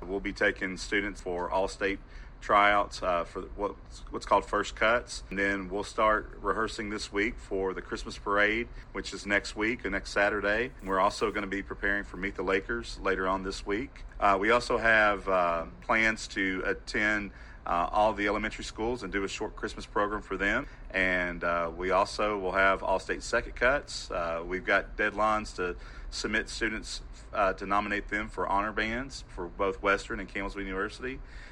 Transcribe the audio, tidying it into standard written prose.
We'll be taking students for all-state tryouts for what's called First Cuts. And then we'll start rehearsing this week for the Christmas Parade, which is next week or next Saturday. We're also going to be preparing for Meet the Lakers later on this week. We also have plans to attend all the elementary schools and do a short Christmas program for them. And we also will have all-state second cuts. We've got deadlines to submit students to nominate them for honor bands for both Western and Campbellsville University.